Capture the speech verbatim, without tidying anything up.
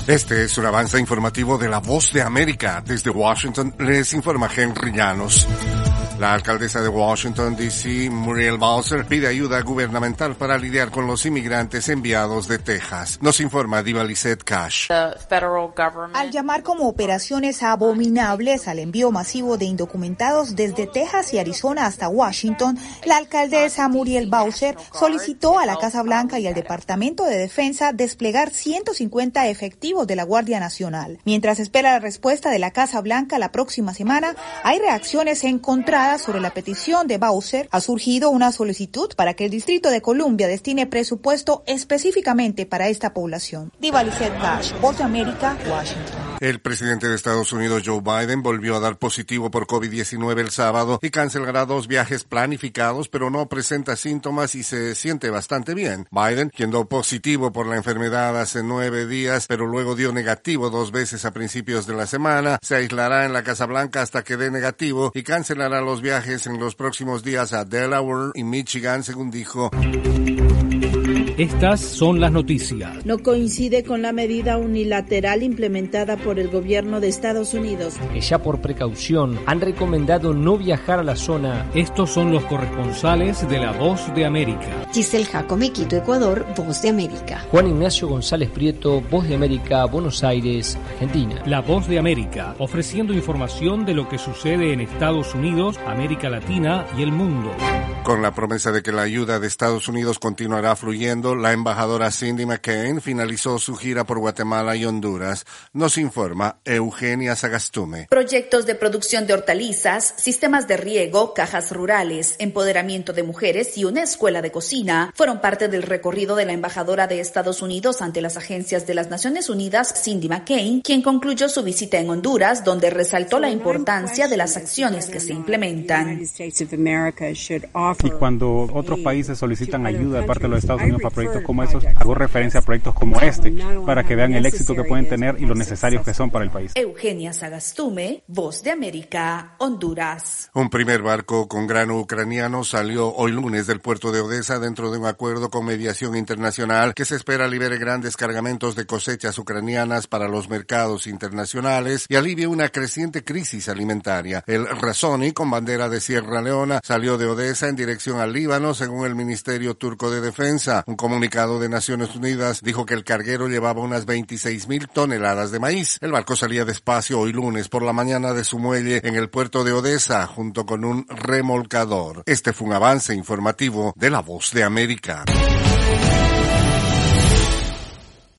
Este es un avance informativo de La Voz de América. Desde Washington les informa Henry Llanos. La alcaldesa de Washington, D C, Muriel Bowser, pide ayuda gubernamental para lidiar con los inmigrantes enviados de Texas. Nos informa Diva Lizette Cash. Al llamar como operaciones abominables al envío masivo de indocumentados desde Texas y Arizona hasta Washington, la alcaldesa Muriel Bowser solicitó a la Casa Blanca y al Departamento de Defensa desplegar ciento cincuenta efectivos de la Guardia Nacional. Mientras espera la respuesta de la Casa Blanca la próxima semana, hay reacciones encontradas sobre la petición de Bowser. Ha surgido una solicitud para que el Distrito de Columbia destine presupuesto específicamente para esta población. Diva Lizette Cash, Voz de América, Washington. El presidente de Estados Unidos, Joe Biden, volvió a dar positivo por COVID diecinueve el sábado y cancelará dos viajes planificados, pero no presenta síntomas y se siente bastante bien. Biden, quien dio positivo por la enfermedad hace nueve días, pero luego dio negativo dos veces a principios de la semana, se aislará en la Casa Blanca hasta que dé negativo y cancelará los viajes en los próximos días a Delaware y Michigan, según dijo. Estas son las noticias. No coincide con la medida unilateral implementada por el gobierno de Estados Unidos, Que ya por precaución han recomendado no viajar a la zona. Estos son los corresponsales de La Voz de América. Giselle Jacome, Quito, Ecuador, Voz de América. Juan Ignacio González Prieto, Voz de América, Buenos Aires, Argentina. La Voz de América, ofreciendo información de lo que sucede en Estados Unidos, América Latina y el mundo. Con la promesa de que la ayuda de Estados Unidos continuará fluyendo, la embajadora Cindy McCain finalizó su gira por Guatemala y Honduras. Nos informa Eugenia Sagastume. Proyectos de producción de hortalizas, sistemas de riego, cajas rurales, empoderamiento de mujeres y una escuela de cocina fueron parte del recorrido de la embajadora de Estados Unidos ante las agencias de las Naciones Unidas, Cindy McCain, quien concluyó su visita en Honduras, donde resaltó la importancia de las acciones que se implementan. Y cuando otros países solicitan ayuda de parte de los Estados Unidos para proyectos como esos, hago referencia a proyectos como este, para que vean el éxito que pueden tener y lo necesarios que son para el país. Eugenia Sagastume, Voz de América, Honduras. Un primer barco con grano ucraniano salió hoy lunes del puerto de Odessa dentro de un acuerdo con mediación internacional que se espera libere grandes cargamentos de cosechas ucranianas para los mercados internacionales y alivie una creciente crisis alimentaria. El Razoni, con bandera de Sierra Leona, salió de Odessa en dirección al Líbano, según el Ministerio Turco de Defensa. Un comunicado de Naciones Unidas dijo que el carguero llevaba unas veintiséis mil toneladas de maíz. El barco salía despacio hoy lunes por la mañana de su muelle en el puerto de Odessa, junto con un remolcador. Este fue un avance informativo de La Voz de América.